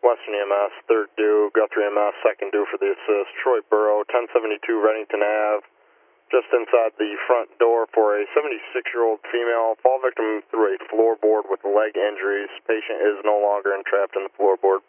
Western EMS, third due, Guthrie EMS, second due for the assist. Troy Borough, 1072 Reddington Ave, just inside the front door for a 76-year-old female. Fall victim through a floorboard with leg injuries. Patient is no longer entrapped in the floorboard.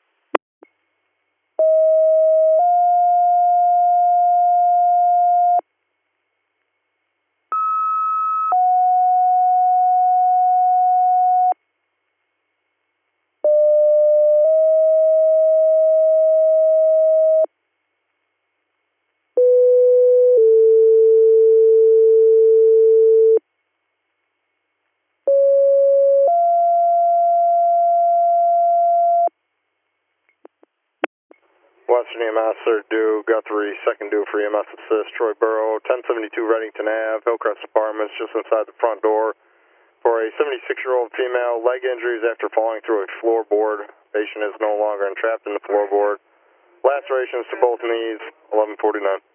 Western EMS, third due, Guthrie, second due for EMS assist. Troy Borough, 1072 Reddington Ave, Hillcrest Apartments, just inside the front door for a 76-year-old female. Leg injuries after falling through a floorboard. Patient is no longer entrapped in the floorboard. Lacerations to both knees, 1149.